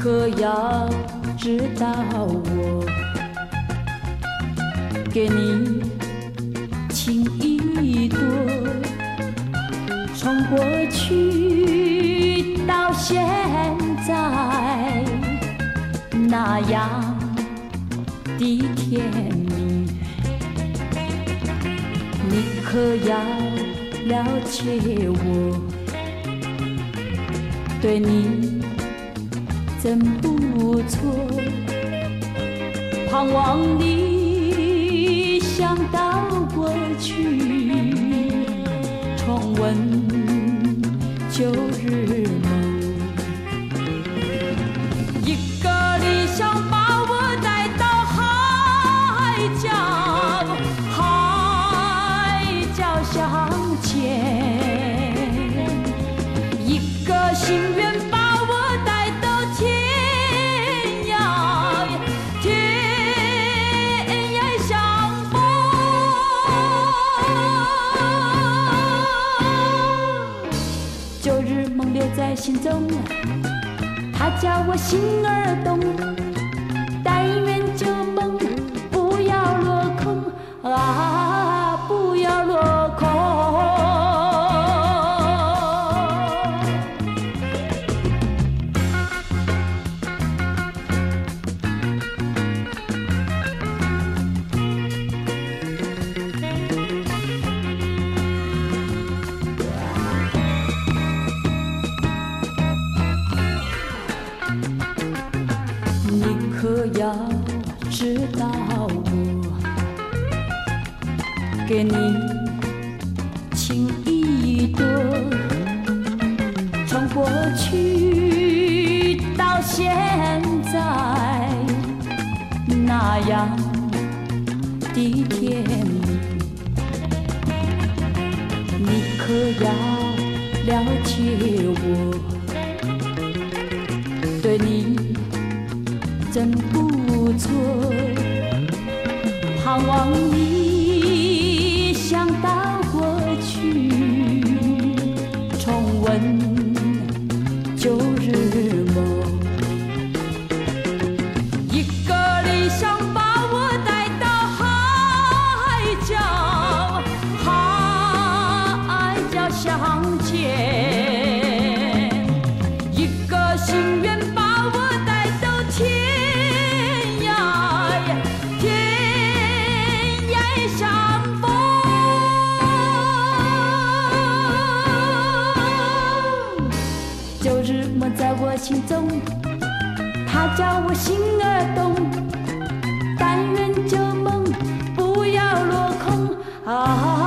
可要知道我给你情一朵，从过去到现在那样的甜蜜，你可要了解我对你真不错，盼望你想到过去，重温旧日梦。一个理想把我带到海角，海角相见；一个心愿把我带到天涯，天涯相逢。旧日梦留在心中，它叫我心儿动，但愿旧梦不要落空啊，不要落空。可要知道我给你情一朵，从过去到现在那样的甜蜜，你可要了解我对你真不错，盼望你想到过去，重温旧日梦。一个理想把我带到海角，海角相见；一个心愿把我带到天。旧日梦在我心中，它叫我心儿动，但愿旧梦不要落空啊。